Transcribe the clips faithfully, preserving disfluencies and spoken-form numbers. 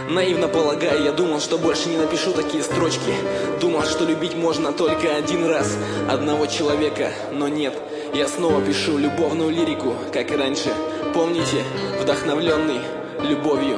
Наивно полагая, я думал, что больше не напишу такие строчки. Думал, что любить можно только один раз одного человека, но нет. Я снова пишу любовную лирику, как и раньше. Помните, вдохновленный любовью.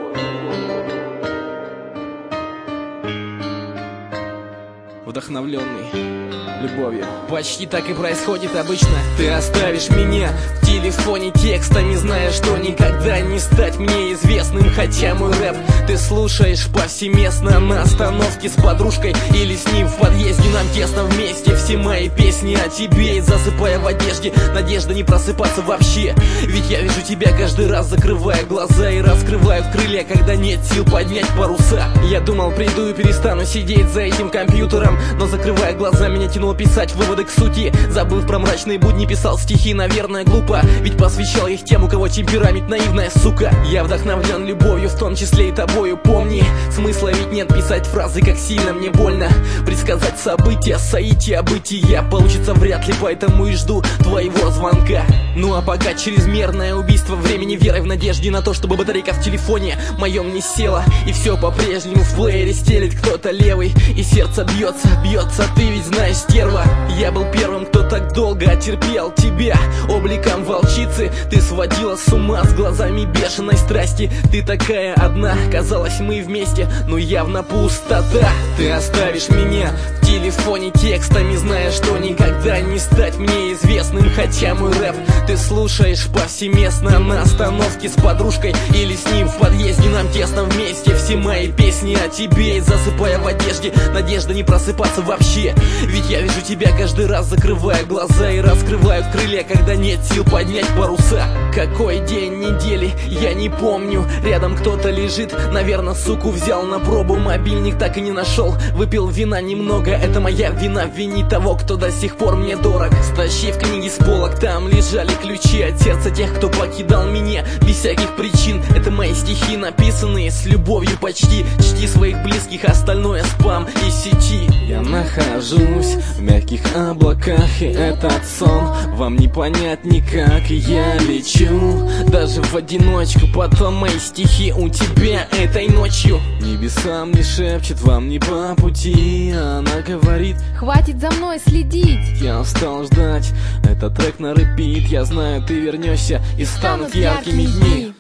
Вдохновленный любовью. Почти так и происходит обычно. Ты оставишь меня в телефоне текстами, зная, что никогда не стать мне известным. Хотя мой рэп ты слушаешь повсеместно на остановке с подружкой или с ним в подъезде. Нам тесно вместе, все мои песни о тебе. И засыпая в одежде, надежда не просыпаться вообще. Ведь я вижу тебя каждый раз, закрывая глаза и раскрываю крылья, когда нет сил поднять паруса. Я думал, приду и перестану сидеть за этим компьютером, но закрывая глаза, меня тянуло писать выводы к сути. Забыв про мрачные будни, писал стихи, наверное, глупо, ведь посвящал их тем, у кого темперамент наивная сука. Я вдохновлен любовью, в том числе и тобою, помни. Смысла ведь нет писать фразы, как сильно мне больно. Предсказать события, соития, бытия получится вряд ли, поэтому и жду твоего звонка. Ну а пока чрезмерное убийство времени, верой в надежде на то, чтобы батарейка в телефоне моем не села. И все по-прежнему в плеере стелит кто-то левый, и сердце бьется, бьется, ты ведь знаешь, стерва. Я был первым, кто так долго терпел тебя обликом волчицы. Ты сводила с ума с глазами бешеной страсти. Ты такая одна, казалось, мы вместе, но явно пустота. Ты оставишь меня в телефоне текстами, зная, что никогда не стать мне известным. Хотя мой рэп ты слушаешь повсеместно на остановке с подружкой или с ним в подъезде. Нам тесно вместе, все мои песни о тебе. И засыпая в одежде, надежда не просыпаться вообще. Ведь я вижу тебя каждый раз, закрывая глаза и раскрываю крылья, когда нет сил поднять паруса. Какой день недели, я не помню. Рядом кто-то лежит, наверное, суку взял на пробу. Мобильник так и не нашел, выпил вина немного. Это моя вина, винить того, кто до сих пор мне дорог. Стащив книги с полок, там лежали ключи от сердца тех, кто покидал меня без всяких причин. Это мои стихи, написанные с любовью почти. Чти своих близких, остальное спам из сети. Я нахожусь в мягких облаках, и этот сон вам не понять никак. И я лечу даже в одиночку, потом мои стихи у тебя этой ночью. Небесам не шепчет, вам не по пути. Она говорит: хватит за мной следить. Я устал ждать, этот трек на репит. Я знаю, ты вернешься, и станут яркими дни.